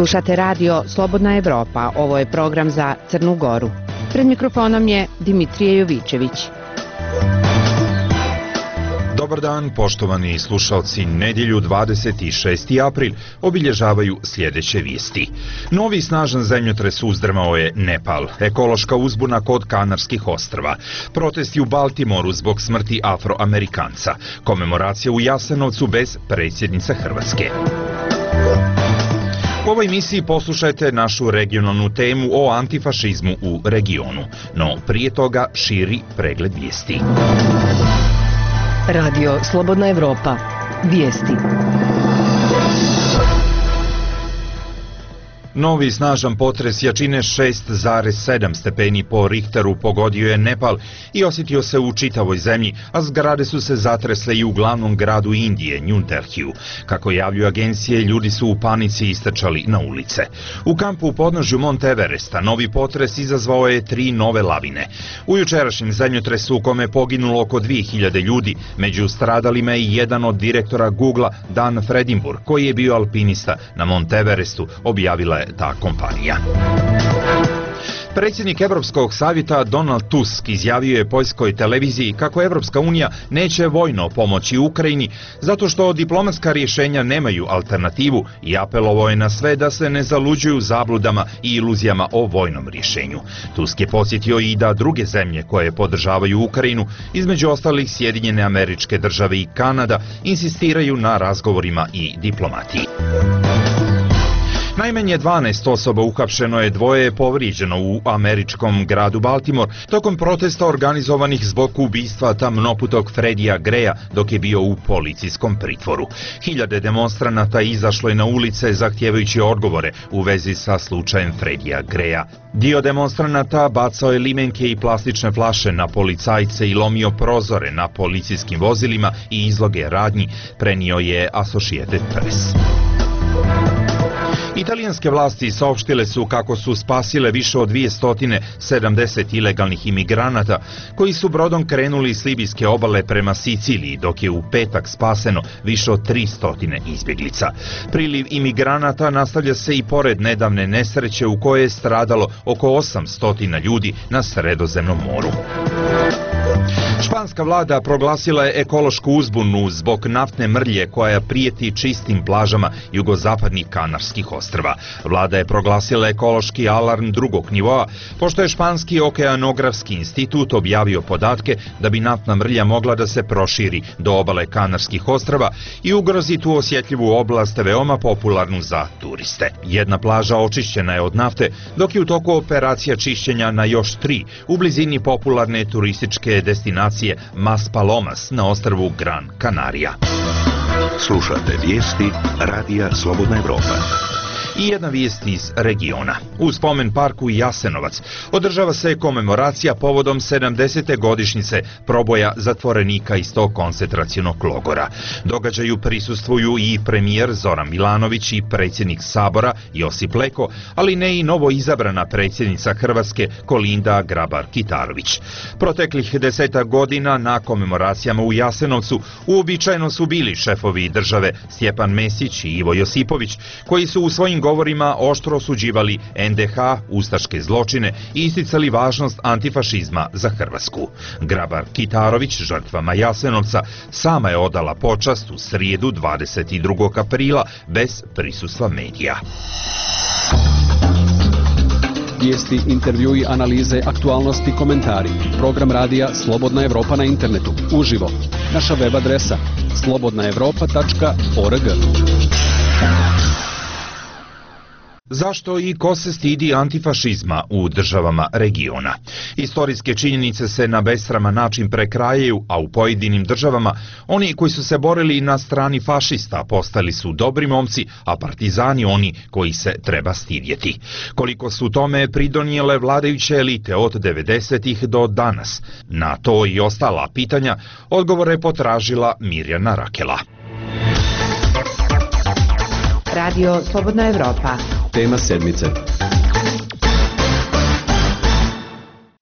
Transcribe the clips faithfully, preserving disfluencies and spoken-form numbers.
Slušate radio Slobodna Evropa, ovo je program za Crnu Goru. Pred mikrofonom je Dimitrije Jovičević. Dobar dan, poštovani slušalci. Nedjelju dvadeset šesti april obilježavaju sljedeće vijesti. Novi snažan zemljotres uzdrmao je Nepal. Ekološka uzbuna kod Kanarskih ostrva. Protesti u Baltimoru zbog smrti Afroamerikanca. Komemoracija u Jasenovcu bez predsjednice Hrvatske. U ovoj emisiji poslušajte našu regionalnu temu o antifašizmu u regionu. No prije toga širi pregled vijesti. Radio Slobodna Evropa. Vijesti. Novi snažan potres jačine šest zarez sedam stepeni po Richteru pogodio je Nepal i osjetio se u čitavoj zemlji, a zgrade su se zatresle i u glavnom gradu Indije, New Delhiju. Kako javljuju agencije, ljudi su u panici istrčali na ulice. U kampu u podnožju Mont Everesta novi potres izazvao je tri nove lavine. U jučerašnjem zemljotresu u kome je poginulo oko dvije hiljade ljudi, među stradalima je i jedan od direktora Googlea, Dan Fredinburg, koji je bio alpinista na Mont Everestu, objavila je ta kompanija. Predsjednik Europskog savjeta Donald Tusk izjavio je poljskoj televiziji kako Europska unija neće vojno pomoći Ukrajini zato što diplomatska rješenja nemaju alternativu i apelovao je na sve da se ne zaluđuju zabludama i iluzijama o vojnom rješenju. Tusk je podsjetio i da druge zemlje koje podržavaju Ukrajinu, između ostalih Sjedinjene Američke Države i Kanada, insistiraju na razgovorima i diplomatiji. Najmanje dvanaest osoba uhapšeno je, dvoje je povrijeđeno u američkom gradu Baltimore tokom protesta organizovanih zbog ubistva tamnoputog Freddija Greya dok je bio u policijskom pritvoru. Hiljade demonstranata izašlo je na ulice zahtijevajući odgovore u vezi sa slučajem Freddija Greya. Dio demonstranata bacao je limenke i plastične flaše na policajce i lomio prozore na policijskim vozilima i izloge radnji, prenio je Associated Press. Italijanske vlasti saopštile su kako su spasile više od dvjesto sedamdeset ilegalnih imigranata koji su brodom krenuli s libijske obale prema Siciliji, dok je u petak spaseno više od tristo izbjeglica. Priliv imigranata nastavlja se i pored nedavne nesreće u kojoj je stradalo oko osamsto ljudi na Sredozemnom moru. Španska vlada proglasila je ekološku uzbunu zbog naftne mrlje koja prijeti čistim plažama jugozapadnih Kanarskih ostrva. Vlada je proglasila ekološki alarm drugog nivoa, pošto je Španski okeanografski institut objavio podatke da bi naftna mrlja mogla da se proširi do obale Kanarskih ostrva i ugrozi tu osjetljivu oblast veoma popularnu za turiste. Jedna plaža očišćena je od nafte, dok je u toku operacija čišćenja na još tri u blizini popularne turističke destinacije Mas Palomas na ostrvu Gran Canaria. Slušate vijesti Radija Slobodna Evropa. I jedna vijest iz regiona. U spomen parku Jasenovac održava se komemoracija povodom sedamdesete godišnjice proboja zatvorenika iz tog koncentracionog logora. Događaju prisustvuju i premijer Zoran Milanović i predsjednik Sabora Josip Leko, ali ne i novo izabrana predsjednica Hrvatske Kolinda Grabar-Kitarović. Proteklih desetak godina na komemoracijama u Jasenovcu uobičajeno su bili šefovi države Stjepan Mesić i Ivo Josipović, koji su u svojim govorima oštro osuđivali en de ha, ustaške zločine i isticali važnost antifašizma za Hrvatsku. Grabar-Kitarović žrtvama Jasenovca sama je odala počast u srijedu dvadeset drugog aprila bez prisustva medija. Vijesti, intervjui, analize, aktualnosti, komentari. Program radija Slobodna Evropa na internetu. Uživo. Naša web adresa slobodna evropa tačka org. Zašto i ko se stidi antifašizma u državama regiona? Istorijske činjenice se na besraman način prekrajaju, a u pojedinim državama oni koji su se borili na strani fašista postali su dobri momci, a partizani oni koji se treba stidjeti. Koliko su tome pridonijele vladajuće elite od devedesetih do danas? Na to i ostala pitanja odgovore potražila Mirjana Rakela. Radio Slobodna Evropa. Tema sedmice.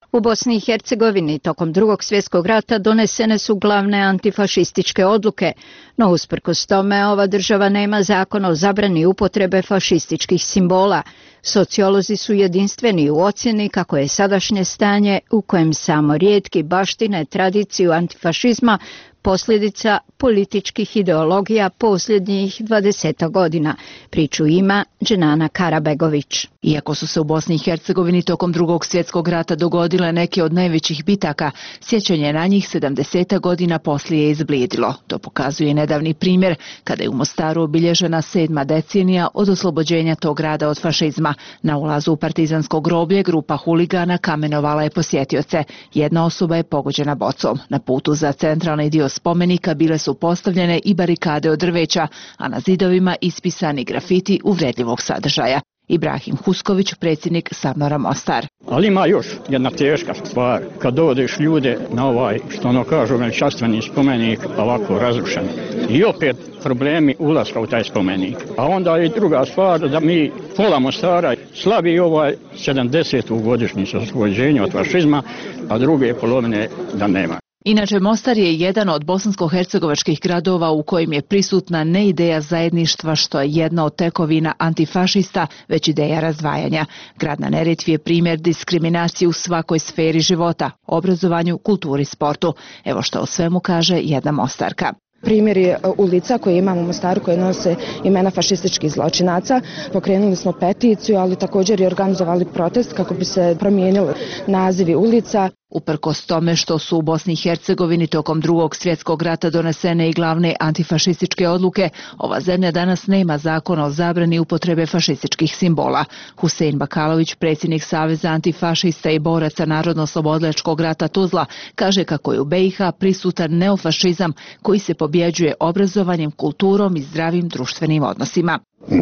U Bosni i Hercegovini tokom drugog svjetskog rata donesene su glavne antifašističke odluke, no usprkos tome ova država nema zakon o zabrani upotrebe fašističkih simbola. Sociolozi su jedinstveni u ocjeni kako je sadašnje stanje u kojem samo rijetki baštine tradiciju antifašizma posljedica političkih ideologija posljednjih dvadeset godina. Priču ima Dženana Karabegović. Iako su se u Bosni i Hercegovini tokom drugog svjetskog rata dogodile neke od najvećih bitaka, sjećanje na njih sedamdeset godina poslije je izblijedilo. To pokazuje nedavni primjer kada je u Mostaru obilježena sedma decenija od oslobođenja tog grada od fašizma. Na ulazu u partizansko groblje grupa huligana kamenovala je posjetioce. Jedna osoba je pogođena bocom. Na putu za centralni dio spomenika bile su postavljene i barikade od drveća, a na zidovima ispisani grafiti uvredljivog sadržaja. Ibrahim Husković, predsjednik Sabnora Mostar. Ali ima još jedna teška stvar. Kad dovodiš ljude na ovaj, što ono kažu, veličanstveni spomenik, ovako razrušen. I opet problemi ulaska u taj spomenik. A onda je druga stvar da mi pola Mostara slavi ovaj sedamdesetu godišnjicu oslobođenja od fašizma, a druge polovine da nema. Inače, Mostar je jedan od bosansko-hercegovačkih gradova u kojem je prisutna ne ideja zajedništva, što je jedna od tekovina antifašista, već ideja razdvajanja. Grad na Neretvi je primjer diskriminacije u svakoj sferi života, obrazovanju, kulturi, sportu. Evo što o svemu kaže jedna Mostarka. Primjer je ulica koje imamo u Mostaru koje nose imena fašističkih zločinaca. Pokrenuli smo peticiju, ali također i organizovali protest kako bi se promijenili nazivi ulica. Uprkos tome što su u Bosni i Hercegovini tokom drugog svjetskog rata donesene i glavne antifašističke odluke, ova zemlja danas nema zakon o zabrani upotrebe fašističkih simbola. Husein Bakalović, predsjednik Saveza antifašista i boraca Narodno-oslobodilačkog rata Tuzla, kaže kako je u be i ha prisutan neofašizam koji se pobjeđuje obrazovanjem, kulturom i zdravim društvenim odnosima.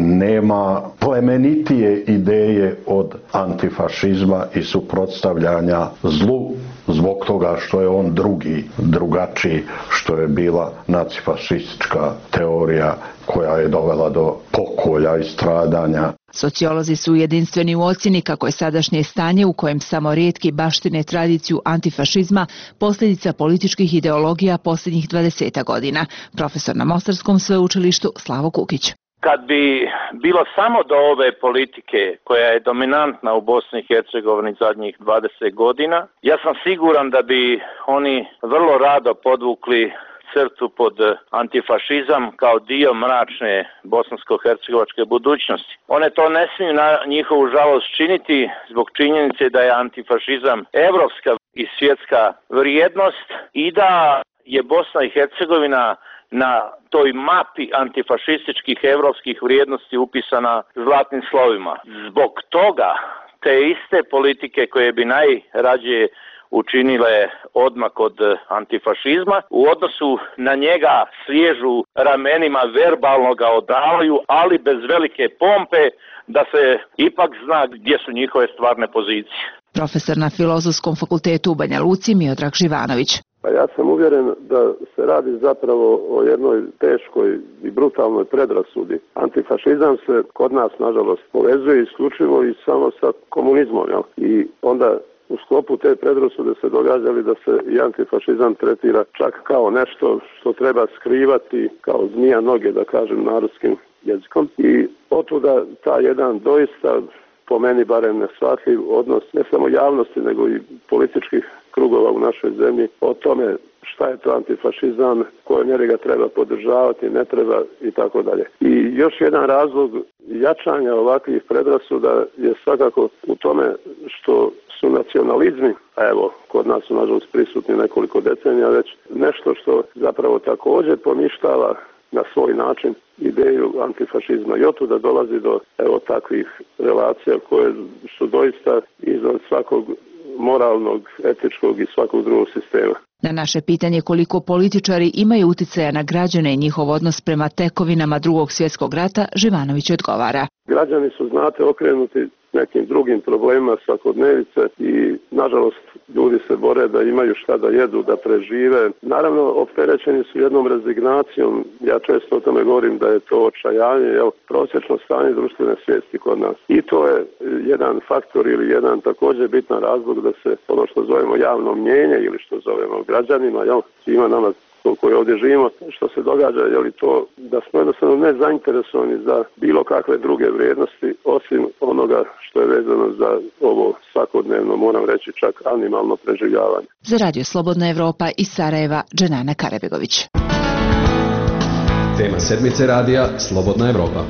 Nema plemenitije ideje od antifašizma i suprotstavljanja zlu zbog toga što je on drugi, drugačiji, što je bila nacifašistička teorija koja je dovela do pokolja i stradanja. Sociolozi su jedinstveni u ocjeni kako je sadašnje stanje u kojem samo rijetki baštine tradiciju antifašizma posljedica političkih ideologija posljednjih dvadeset godina. Profesor na Mostarskom sveučilištu Slavo Kukić. Kad bi bilo samo do ove politike koja je dominantna u Bosni i Hercegovini zadnjih dvadeset godina, ja sam siguran da bi oni vrlo rado podvukli crtu pod antifašizam kao dio mračne bosansko-hercegovačke budućnosti. One to ne smiju na njihovu žalost činiti zbog činjenice da je antifašizam evropska i svjetska vrijednost i da je Bosna i Hercegovina na toj mapi antifašističkih evropskih vrijednosti upisana zlatnim slovima. Zbog toga te iste politike koje bi najrađe učinile odmak od antifašizma, u odnosu na njega sliježu ramenima, verbalno ga odavaju, ali bez velike pompe, da se ipak zna gdje su njihove stvarne pozicije. Profesor na Filozofskom fakultetu u Banja Luci Miodrag Živanović. Pa ja sam uvjeren da se radi zapravo o jednoj teškoj i brutalnoj predrasudi. Antifašizam se kod nas, nažalost, povezuje isključivo i samo sa komunizmom. Jel? I onda u sklopu te predrasude se događali da se i antifašizam tretira čak kao nešto što treba skrivati, kao zmija noge, da kažem narodskim jezikom. I otuda ta jedan doista, po meni barem neshvatljiv odnos ne samo javnosti nego i političkih krugova u našoj zemlji o tome šta je to antifašizam, koje mjere ga treba podržavati, ne treba i tako dalje. I još jedan razlog jačanja ovakvih predrasuda je svakako u tome što su nacionalizmi, a evo kod nas su nažalost prisutni nekoliko decenija već, nešto što zapravo također poništava na svoj način ideju antifašizma i otuda dolazi do evo takvih relacija koje su doista izvan svakog moralnog, etičkog i svakog drugog sistema. Na naše pitanje koliko političari imaju uticaja na građane i njihov odnos prema tekovinama drugog svjetskog rata, Živanović odgovara. Građani su, znate, okrenuti nekim drugim problemima svakodnevice i, nažalost, ljudi se bore da imaju šta da jedu, da prežive. Naravno, opterećeni su jednom rezignacijom. Ja često o tome govorim da je to očajanje, jel, prosječno stanje društvene svijesti kod nas. I to je jedan faktor ili jedan također bitan razlog da se ono što zovemo javno mnjenje ili što zovemo građanima, jel, svima nama koji ovdje živimo, što se događa, je li to da smo jednostavno ne zainteresovani za bilo kakve druge vrijednosti osim onoga što je vezano za ovo svakodnevno, moram reći čak animalno preživljavanje. Za Radio Slobodna Evropa iz Sarajeva, Dženana Karabegović. Tema sedmice radija Slobodna Evropa.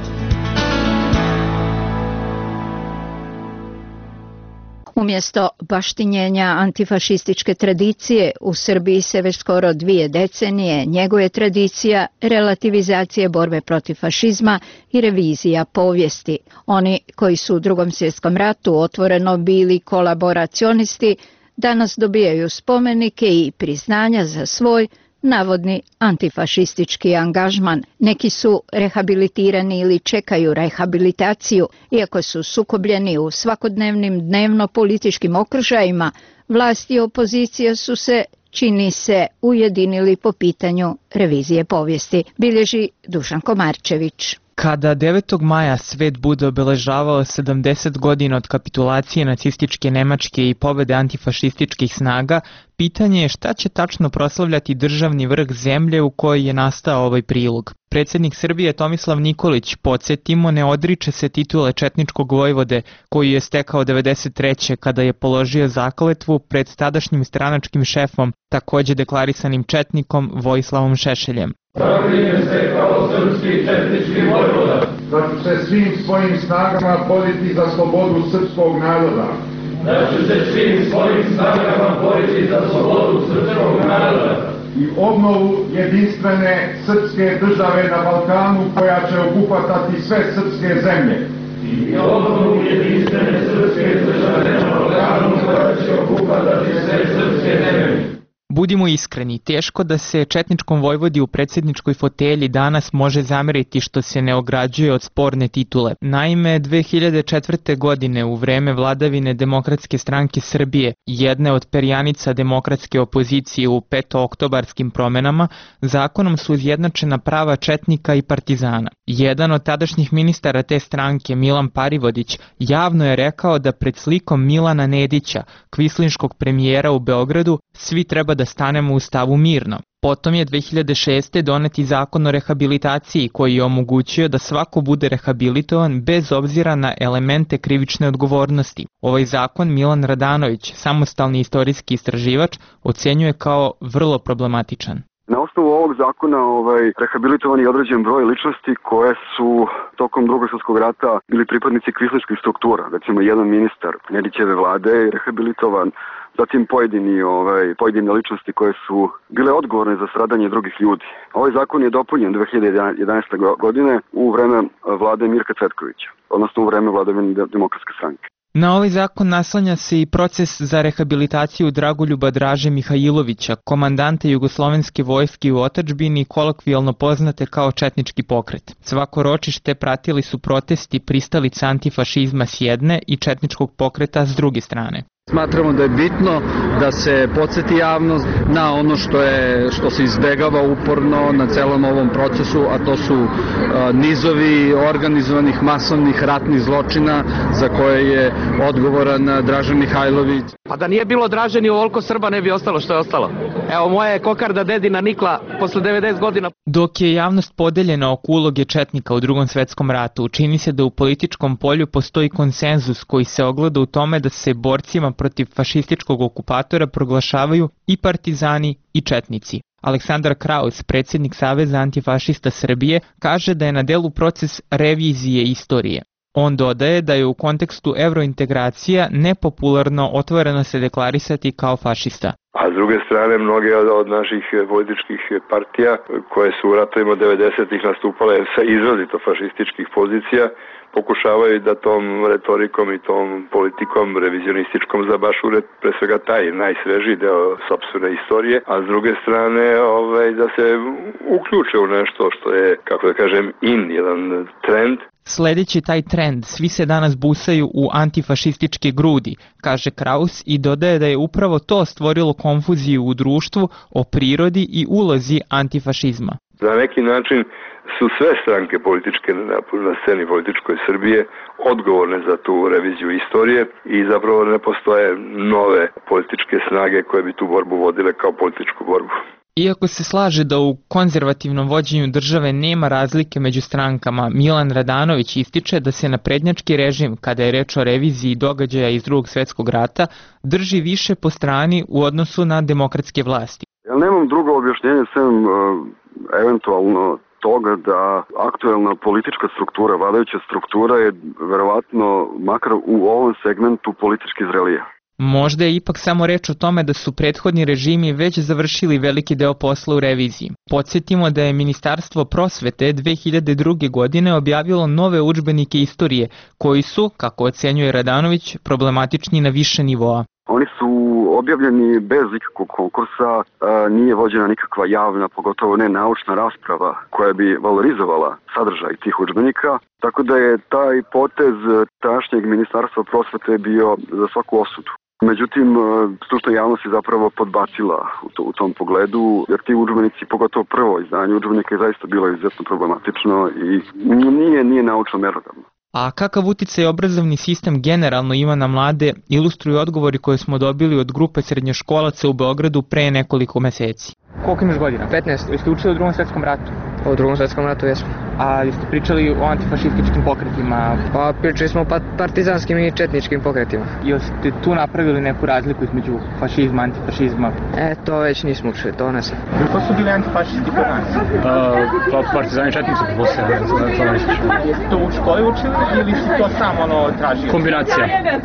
Umjesto baštinjenja antifašističke tradicije, u Srbiji se već skoro dvije decenije njeguje tradicija relativizacije borbe protiv fašizma i revizija povijesti. Oni koji su u Drugom svjetskom ratu otvoreno bili kolaboracionisti, danas dobijaju spomenike i priznanja za svoj navodni antifašistički angažman. Neki su rehabilitirani ili čekaju rehabilitaciju, iako su sukobljeni u svakodnevnim dnevno-političkim okružajima, vlast i opozicija su se, čini se, ujedinili po pitanju revizije povijesti, bilježi Dušan Komarčević. Kada devetog maja svet bude obeležavao sedamdeset godina od kapitulacije nacističke Nemačke i pobede antifašističkih snaga, pitanje je šta će tačno proslavljati državni vrh zemlje u kojoj je nastao ovaj prilog. Predsjednik Srbije Tomislav Nikolić, podsjetimo, ne odriče se titule četničkog vojvode koju je stekao devedeset treće kada je položio zakletvu pred tadašnjim stranačkim šefom, također deklarisanim četnikom Vojislavom Šešeljem. Zaklinjem se kao srpski četnički vojvoda da ću se svim svojim snagama boriti za slobodu srpskog naroda. Da ću se svim svojim snagama boriti za slobodu srpskog naroda i obnovu jedinstvene srpske države na Balkanu koja će obuhvatati sve srpske zemlje. I obnovu jedinstvene srpske države na Balkanu koja će obuhvatati sve srpske zemlje. Budimo iskreni, teško da se četničkom vojvodi u predsjedničkoj fotelji danas može zameriti što se ne ograđuje od sporne titule. Naime, dve hiljade četvrte. godine u vreme vladavine Demokratske stranke Srbije, jedne od perjanica demokratske opozicije u petooktobarskim promenama, zakonom su izjednačena prava četnika i partizana. Jedan od tadašnjih ministara te stranke, Milan Parivodić, javno je rekao da pred slikom Milana Nedića, kvislinškog premijera u Beogradu, svi treba da stanemo u stavu mirno. Potom je dve hiljade šeste. doneti zakon o rehabilitaciji koji je omogućio da svako bude rehabilitovan bez obzira na elemente krivične odgovornosti. Ovaj zakon Milan Radanović, samostalni istorijski istraživač, ocenjuje kao vrlo problematičan. Na osnovu ovog zakona ovaj, rehabilitovan je određen broj ličnosti koje su tokom Drugog svjetskog rata bili pripadnici kvislinških struktura. Recimo, jedan ministar Nedićeve vlade je rehabilitovan, zatim pojedini, ovaj, pojedine ličnosti koje su bile odgovorne za stradanje drugih ljudi. Ovaj zakon je dopunjen dve hiljade jedanaeste. godine u vreme vlade Mirka Cvetkovića, odnosno u vreme vladavine Demokratske stranke. Na ovaj zakon naslanja se i proces za rehabilitaciju Dragoljuba Draže Mihajlovića, komandanta Jugoslovenske vojske u otadžbini, kolokvijalno poznate kao četnički pokret. Svako ročište pratili su protesti pristalica antifašizma s jedne i četničkog pokreta s druge strane. Smatramo da je bitno da se podsjeti javnost na ono što je što se izbegava uporno na celom ovom procesu, a to su a, nizovi organizovanih masovnih ratnih zločina za koje je odgovoran Draža Mihajlović. Pa da nije bilo Draže, ni ovoliko Srba ne bi ostalo što je ostalo. Evo, moja je kokarda dedina nikla posle devedeset godina. Dok je javnost podeljena oko uloge četnika u Drugom svjetskom ratu, čini se da u političkom polju postoji konsenzus koji se ogleda u tome da se borcima protiv fašističkog okupatora proglašavaju i partizani i četnici. Aleksandar Kraus, predsjednik Saveza antifašista Srbije, kaže da je na delu proces revizije istorije. On dodaje da je u kontekstu evrointegracija nepopularno otvoreno se deklarisati kao fašista. A s druge strane, mnoge od naših političkih partija koje su u ratovima devedesetih nastupale sa izrazito fašističkih pozicija, pokušavaju da tom retorikom i tom politikom revizionističkom zabašure pre svega taj najsvežiji deo sopstvene istorije, a s druge strane ovaj, da se uključe u nešto što je, kako da kažem, in, jedan trend. Sledeći taj trend, svi se danas busaju u antifašističke grudi, kaže Kraus i dodaje da je upravo to stvorilo konfuziju u društvu o prirodi i ulozi antifašizma. Na neki način su sve stranke političke na, na sceni političkoj Srbije odgovorne za tu reviziju istorije i zapravo ne postoje nove političke snage koje bi tu borbu vodile kao političku borbu. Iako se slaže da u konzervativnom vođenju države nema razlike među strankama, Milan Radanović ističe da se naprednjački režim, kada je reč o reviziji događaja iz Drugog svjetskog rata, drži više po strani u odnosu na demokratske vlasti. Ja nemam drugo objašnjenje sem uh, eventualno toga da aktuelna politička struktura, vladajuća struktura je verovatno, makar u ovom segmentu, politički zrelija. Možda je ipak samo reč o tome da su prethodni režimi već završili veliki deo posla u reviziji. Podsjetimo da je Ministarstvo prosvete dve hiljade druge. godine objavilo nove udžbenike istorije, koji su, kako ocenjuje Radanović, problematični na više nivoa. Oni su objavljeni bez ikakvog konkursa, nije vođena nikakva javna, pogotovo ne naučna rasprava koja bi valorizovala sadržaj tih udžbenika, tako da je taj potez tašnjeg Ministarstva prosvete bio za svaku osudu. Međutim, stručna javnost je zapravo podbacila u, to, u tom pogledu, jer ti udžbenici, pogotovo prvo izdanje udžbenika, je zaista bilo izuzetno problematično i nije, nije naučno merodavno. A kakav uticaj obrazovni sistem generalno ima na mlade, ilustruju odgovori koje smo dobili od grupe srednjoškolaca u Beogradu pre nekoliko meseci. Koliko imaš godina? petnaest. Jeste učili o Drugom svjetskom ratu? O Drugom svjetskom ratu jesmo. A jeste pričali o antifašističkim pokretima? Pa pričali smo o partizanskim i četničkim pokretima. Jeste tu napravili neku razliku između fašizma, antifašizma? E, to već nismo učili, to ne sam. Ko su bili antifašisti kod nas? Pa partizani i četnici poslije, to ne slično. Jeste to u školi učili ili si to samo ono tražio? Kombinacija.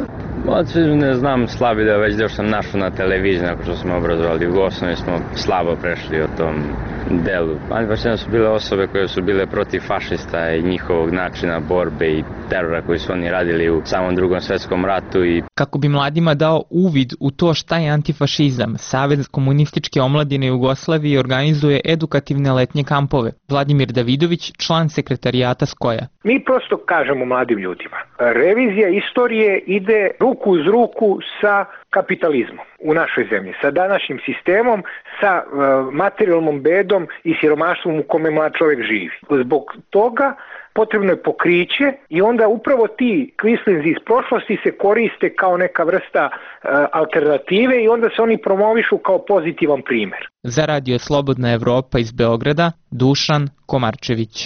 Ne znam, slabi da već deo što sam našao na televiziji nakon što smo obrazovali u osnovi smo slabo prešli o tom delu. Antifašizam su bile osobe koje su bile protiv fašista i njihovog načina borbe i terora koji su oni radili u samom Drugom svjetskom ratu. I kako bi mladima dao uvid u to šta je antifašizam, Savez komunističke omladine Jugoslavije organizuje edukativne letnje kampove. Vladimir Davidović, član sekretarijata Skoja. Mi prosto kažemo mladim ljudima, revizija istorije ide ruku uz ruku sa kapitalizmom u našoj zemlji, sa današnjim sistemom, sa uh, materijalnom bedom i siromaštvom u kome mlad čovjek živi. Zbog toga potrebno je pokriće i onda upravo ti kvislinzi iz prošlosti se koriste kao neka vrsta uh, alternative i onda se oni promovišu kao pozitivan primjer. Za radio Slobodna Evropa iz Beograda, Dušan Komarčević.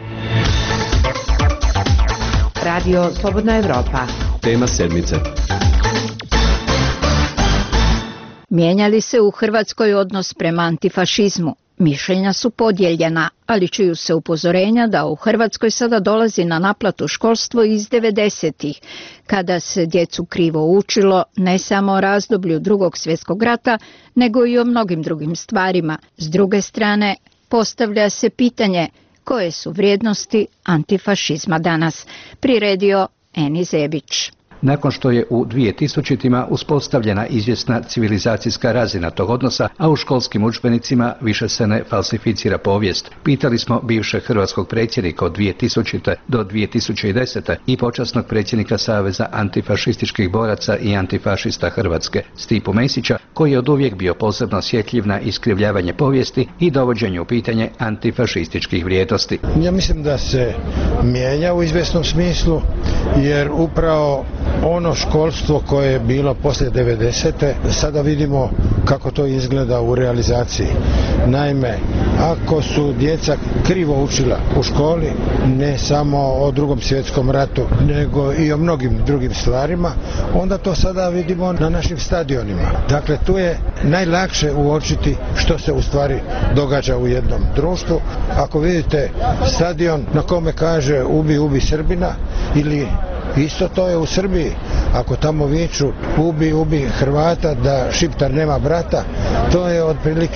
Radio Slobodna Evropa. Tema sedmice. Mijenja li se u Hrvatskoj odnos prema antifašizmu? Mišljenja su podijeljena, ali čuju se upozorenja da u Hrvatskoj sada dolazi na naplatu školstvo iz devedesetih, kada se djecu krivo učilo ne samo o razdoblju Drugog svjetskog rata, nego i o mnogim drugim stvarima. S druge strane, postavlja se pitanje koje su vrijednosti antifašizma danas, priredio Eni Zebić. Nakon što je u dvije tisućima uspostavljena izvjesna civilizacijska razina tog odnosa, a u školskim udžbenicima više se ne falsificira povijest. Pitali smo bivšeg hrvatskog predsjednika od dvije tisućite. do dvije tisuće desete. i počasnog predsjednika Saveza antifašističkih boraca i antifašista Hrvatske, Stipu Mesića, koji je oduvijek bio posebno osjetljiv na iskrivljavanje povijesti i dovođenje u pitanje antifašističkih vrijednosti. Ja mislim da se mijenja u izvjesnom smislu, jer upravo ono školstvo koje je bilo poslije devedesete. sada vidimo kako to izgleda u realizaciji. Naime, ako su djeca krivo učila u školi, ne samo o Drugom svjetskom ratu, nego i o mnogim drugim stvarima, onda to sada vidimo na našim stadionima. Dakle, tu je najlakše uočiti što se u stvari događa u jednom društvu. Ako vidite stadion na kome kaže ubi, ubi Srbina, ili isto to je u Srbiji, ako tamo viču ubi, ubi Hrvata, da Šiptar nema brata, to je otprilike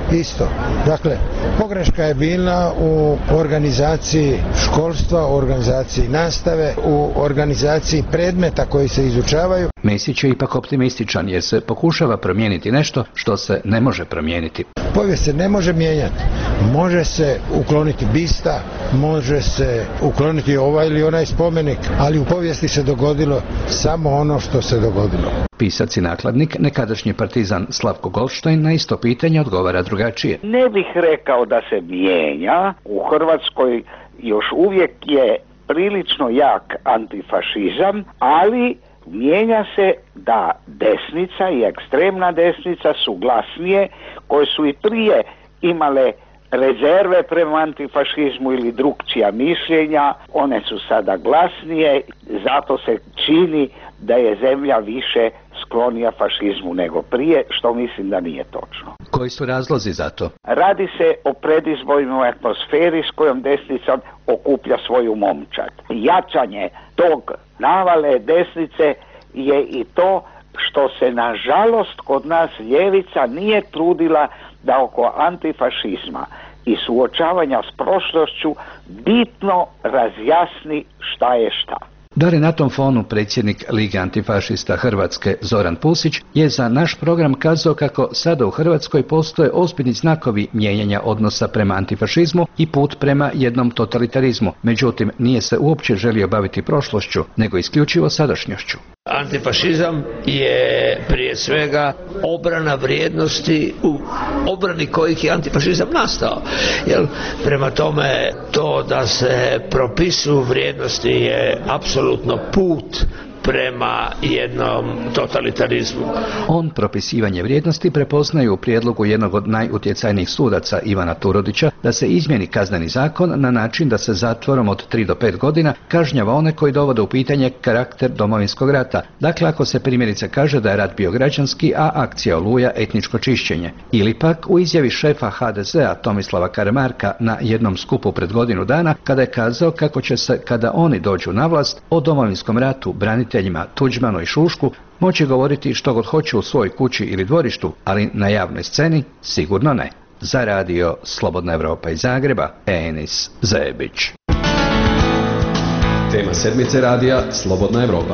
isto. Dakle, pogreška je bila u organizaciji školstva, u organizaciji nastave, u organizaciji predmeta koji se izučavaju. Mesić je ipak optimističan jer se pokušava promijeniti nešto što se ne može promijeniti. Povijest se ne može mijenjati. Može se ukloniti bista, može se ukloniti ovaj ili onaj spomenik, ali u povijesti se dogodilo samo ono što se dogodilo. Pisac i nakladnik, nekadašnji partizan Slavko Goldstein, na isto pitanje odgovara drugačije. Ne bih rekao da se mijenja. U Hrvatskoj još uvijek je prilično jak antifašizam, ali mijenja se da desnica i ekstremna desnica su glasnije, koje su i prije imale rezerve prema antifašizmu ili drukčija mišljenja, one su sada glasnije, zato se čini da je zemlja više sklonija fašizmu nego prije, što mislim da nije točno. Koji su razlozi za to? Radi se o predizbornoj atmosferi s kojom desnica okuplja svoju momčad. Jačanje tog navale desnice je i to što se nažalost kod nas ljevica nije trudila da oko antifašizma i suočavanja s prošlošću bitno razjasni šta je šta. Da li na tom fonu predsjednik Lige antifašista Hrvatske Zoran Pusić je za naš program kazao kako sada u Hrvatskoj postoje ozbiljni znakovi mijenjanja odnosa prema antifašizmu i put prema jednom totalitarizmu. Međutim, nije se uopće želio baviti prošlošću, nego isključivo sadašnjošću. Antifašizam je prije svega obrana vrijednosti u obrani kojih je antifašizam nastao. Jel, prema tome to da se propisuju vrijednosti je apsolutno put prema jednom totalitarizmu. On propisivanje vrijednosti prepoznaje u prijedlogu jednog od najutjecajnijih sudaca Ivana Turudića da se izmijeni kazneni zakon na način da se zatvorom od tri do pet godina kažnjava one koji dovode u pitanje karakter Domovinskog rata. Dakle, ako se primjerice kaže da je rat bio građanski, a akcija Oluja etničko čišćenje. Ili pak u izjavi šefa ha de zea Tomislava Karamarka na jednom skupu pred godinu dana, kada je kazao kako će se, kada oni dođu na vlast, o Domovinskom ratu braniti Tuđmanu i Šušku moći govoriti što god hoće u svojoj kući ili dvorištu, ali na javnoj sceni sigurno ne. Za radio Slobodna Evropa iz Zagreba, Enis Zebić. Tema sedmice radija Slobodna Evropa.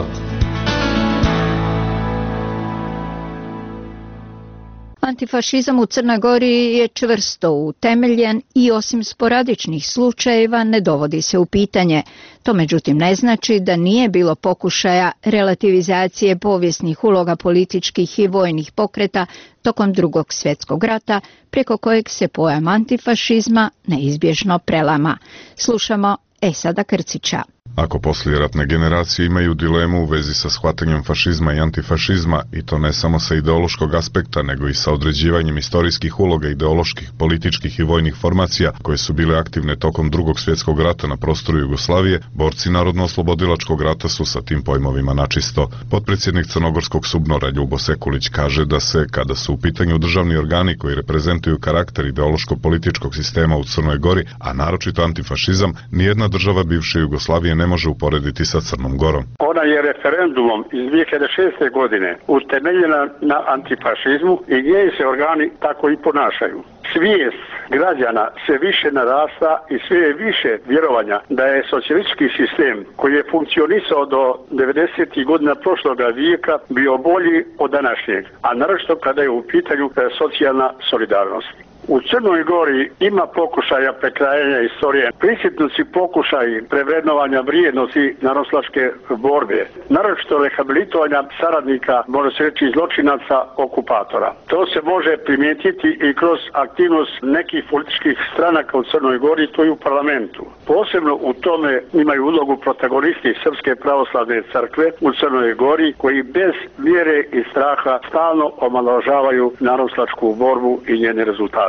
Antifašizam u Crnoj Gori je čvrsto utemeljen i osim sporadičnih slučajeva ne dovodi se u pitanje. To međutim ne znači da nije bilo pokušaja relativizacije povijesnih uloga političkih i vojnih pokreta tokom Drugog svjetskog rata, preko kojeg se pojam antifašizma neizbježno prelama. Slušamo Esada Krcića. Ako poslijeratne generacije imaju dilemu u vezi sa shvatanjem fašizma i antifašizma, i to ne samo sa ideološkog aspekta, nego i sa određivanjem istorijskih uloga ideoloških, političkih i vojnih formacija koje su bile aktivne tokom Drugog svjetskog rata na prostoru Jugoslavije, borci Narodno-oslobodilačkog rata su sa tim pojmovima načisto. Potpredsjednik Crnogorskog Subnora Ljubo Sekulić kaže da se, kada su u pitanju državni organi koji reprezentuju karakter ideološko-političkog sistema u Crnoj Gori, a naročito antifašizam, nijedna država bivše Jugoslavije ne može uporediti sa Crnom Gorom. Ona je referendumom iz dvije hiljade šeste. godine utemeljena na antifašizmu i njeni se organi tako i ponašaju. Svijest građana sve više narasta i sve je više vjerovanja da je socijalistički sistem koji je funkcionisao do devedesetih godina prošloga vijeka bio bolji od današnjeg, a naročito kada je u pitanju socijalna solidarnost. U Crnoj Gori ima pokušaja prekrajanja istorije, prisjetnici pokušaji prevrednovanja vrijednosti narodnooslobodilačke borbe, naročito rehabilitovanja saradnika, može se reći zločinaca okupatora. To se može primijetiti i kroz aktivnost nekih političkih stranaka u Crnoj Gori, to i u parlamentu. Posebno u tome imaju ulogu protagonisti Srpske pravoslavne crkve u Crnoj Gori, koji bez mjere i straha stalno omalovažavaju narodnooslobodilačku borbu i njene rezultate.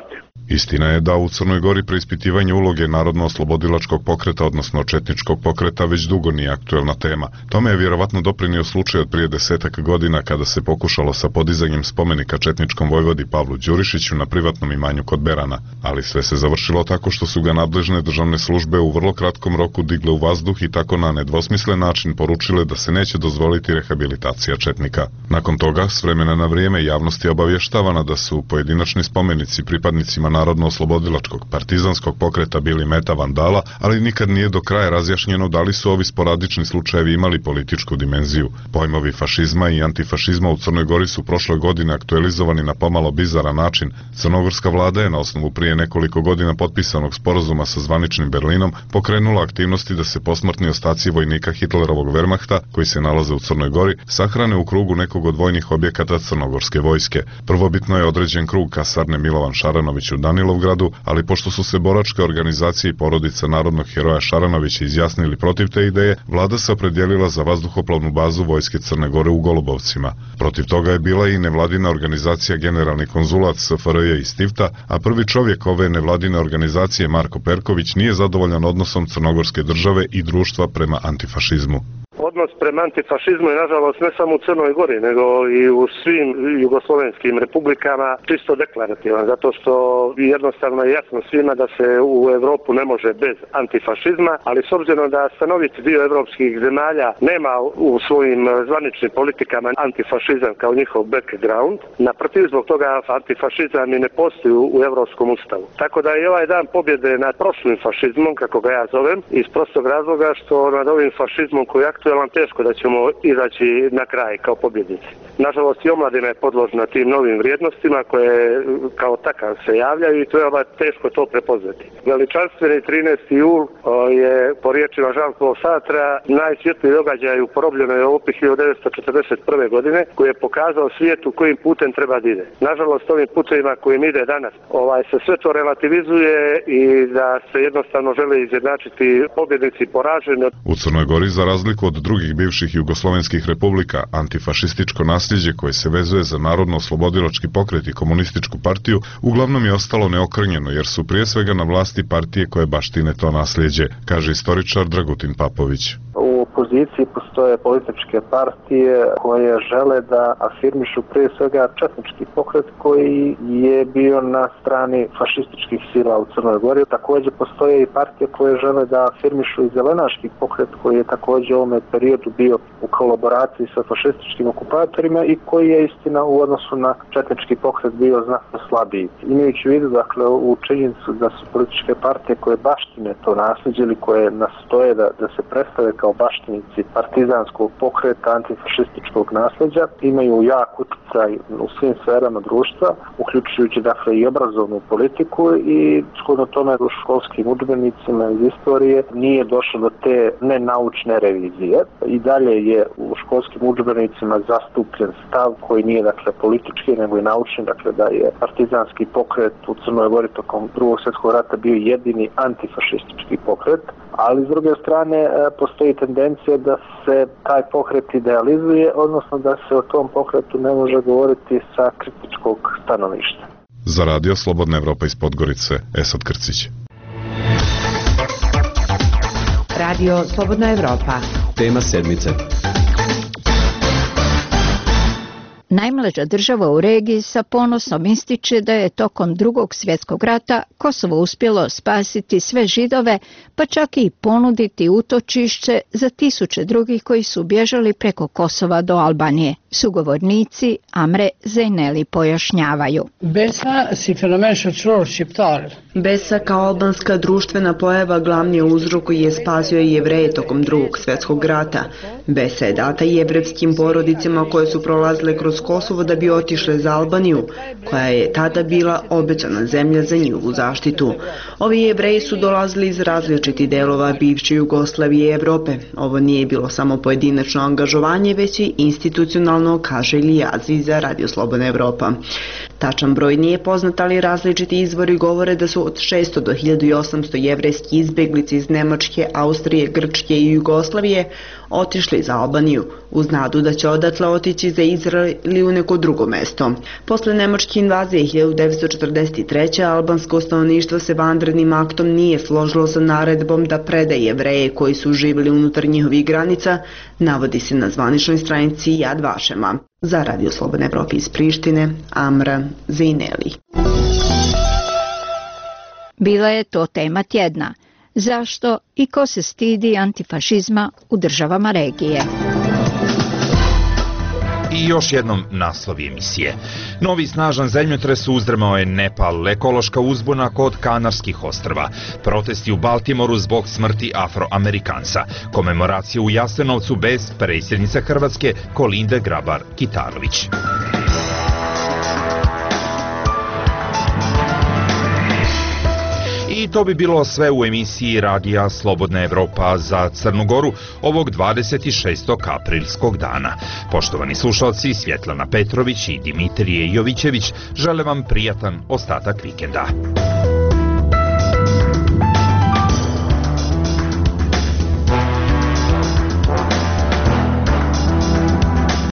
Istina je da u Crnoj Gori preispitivanje uloge narodno-oslobodilačkog pokreta, odnosno četničkog pokreta, već dugo nije aktuelna tema. Tome je vjerovatno doprinio slučaj od prije desetak godina kada se pokušalo sa podizanjem spomenika četničkom vojvodi Pavlu Đurišiću na privatnom imanju kod Berana, ali sve se završilo tako što su ga nadležne državne službe u vrlo kratkom roku digle u vazduh i tako na nedvosmislen način poručile da se neće dozvoliti rehabilitacija četnika. Nakon toga, s vremena na vrijeme, javnost je obavještavana da su pojedinačni spomenici pripadnicima narodno-oslobodilačkog partizanskog pokreta bili meta vandala, ali nikad nije do kraja razjašnjeno da li su ovi sporadični slučajevi imali političku dimenziju. Pojmovi fašizma i antifašizma u Crnoj Gori su prošle godine aktualizovani na pomalo bizaran način. Crnogorska vlada je na osnovu prije nekoliko godina potpisanog sporazuma sa zvaničnim Berlinom pokrenula aktivnosti da se posmrtni ostaci vojnika Hitlerovog Wehrmachta, koji se nalaze u Crnoj Gori, sahrane u krugu nekog od vojnih objekata crnogorske vojske. Prvobitno je određen krug kasarne Milovan Šaranović u Danilovgradu, ali pošto su se boračke organizacije i porodica narodnog heroja Šaranovića izjasnili protiv te ideje, vlada se opredijelila za vazduhoplovnu bazu vojske Crne Gore u Golubovcima. Protiv toga je bila i nevladina organizacija Generalni konzulat S F R J iz Tivta, a prvi čovjek ove nevladine organizacije, Marko Perković, nije zadovoljan odnosom crnogorske države i društva prema antifašizmu. Odnos prema antifašizmu je nažalost ne samo u Crnoj Gori, nego i u svim jugoslovenskim republikama čisto deklarativan, zato što jednostavno je jasno svima da se u Europu ne može bez antifašizma, ali s obzirom da stanovit dio evropskih zemalja nema u svojim zvaničnim politikama antifašizam kao njihov background, naprotiv zbog toga antifašizam i ne postoji u Evropskom ustavu. Tako da je ovaj dan pobjede nad prošlim fašizmom, kako ga ja zovem, iz prostog razloga što nad ovim fašizmom koji je aktuelan teško da ćemo izaći na kraj kao pobjednici. Nažalost i omladina je podložna tim novim vrijednostima koje kao takav se javljaju i to je ovaj teško to prepoznati. Veličanstveni trinaesti jul je po riječima Jean-Paul Sartra najsvjetliji događaj u porobljenoj Europi hiljadu devetsto četrdeset prve godine koji je pokazao svijetu kojim putem treba da ide. Nažalost ovim putevima kojim ide danas ovaj se sve to relativizuje i da se jednostavno žele izjednačiti pobjednici i poraženi. U Crnoj Gori, za razliku od drugih bivših jugoslovenskih republika, antifašističko nasljeđe koje se vezuje za narodno-oslobodilački pokret i komunističku partiju uglavnom je ostalo neokrnjeno jer su prije svega na vlasti partije koje baštine to nasljeđe, kaže istoričar Dragutin Papović. U opoziciji postoje političke partije koje žele da afirmišu prije svega četnički pokret koji je bio na strani fašističkih sila u Crnoj Gori. Također postoje i partije koje žele da afirmišu i zelenaški pokret koji je također u ovom periodu bio u kolaboraciji sa fašističkim okupatorima i koji je istina u odnosu na četnički pokret bio znatno slabiji. Imajući u vidu dakle u činjenicu da su političke partije koje baštine to nasljeđe ili koje nastoje da, da se predstave kao baštinici partizanskog pokreta, antifašističkog nasljeđa, imaju jak utjecaj u svim sferama društva, uključujući dakle i obrazovnu politiku i shodno tome u školskim udžbenicima iz istorije nije došlo do te nenaučne revizije. I dalje je u školskim udžbenicima zastupljen stav koji nije dakle politički nego i naučni, dakle da je partizanski pokret u Crnoj Gori tokom Drugog svjetskog rata bio jedini antifašistički pokret, ali s druge strane postoji tendencija da se taj pokret idealizuje, odnosno da se o tom pokretu ne može govoriti sa kritičkog stanovišta. Za radio Slobodna Evropa iz Podgorice, Esad Krcić. Radio Slobodna Evropa. Tema sedmice. Najmlađa država u regiji sa ponosom ističe da je tokom Drugog svjetskog rata Kosovo uspjelo spasiti sve Židove, pa čak i ponuditi utočišće za tisuće drugih koji su bježali preko Kosova do Albanije. Sugovornici Amre Zejneli pojašnjavaju. Besa si fenomen shoqëror shqiptar. Besa kao albanska društvena pojava glavni uzrok koji je spasio Jevreje tokom Drugog svjetskog rata. Besa je data jevrejskim porodicama koje su prolazile kroz Kosovo da bi otišle za Albaniju, koja je tada bila obećana zemlja za njihovu zaštitu. Ovi Jevreji su dolazili iz različitih delova bivše Jugoslavije i Evrope. Ovo nije bilo samo pojedinačno angažovanje, već i institucionalno, kaže Ilija Aziz za Radio Slobodna Evropa. Tačan broj nije poznat, ali različiti izvori govore da su od šesto do hiljadu osamsto jevrejski izbeglici iz Nemačke, Austrije, Grčke i Jugoslavije otišli za Albaniju, uz nadu da će odatle otići za Izrael ili u neko drugo mesto. Posle nemačke invazije hiljadu devetsto četrdeset treće. albansko stanovništvo se vanrednim aktom nije složilo sa naredbom da preda Jevreje koji su živjeli unutar njihovih granica, navodi se na zvaničnoj stranici Yad Vašema. Za Radio Slobodne Evrope iz Prištine, Amra Zejneli. Bila je to tema tjedna. Zašto i ko se stidi antifašizma u državama regije? I još jednom naslovi emisije. Novi snažan zemljotres uzdrmao je Nepal, ekološka uzbuna kod Kanarskih ostrva, protesti u Baltimoru zbog smrti Afroamerikanca, komemoracija u Jasenovcu bez predsjednice Hrvatske Kolinde Grabar-Kitarović. I to bi bilo sve u emisiji Radija Slobodna Evropa za Crnu Goru ovog dvadeset šestog aprilskog dana. Poštovani slušalci, Svjetlana Petrović i Dimitrije Jovićević žele vam prijatan ostatak vikenda.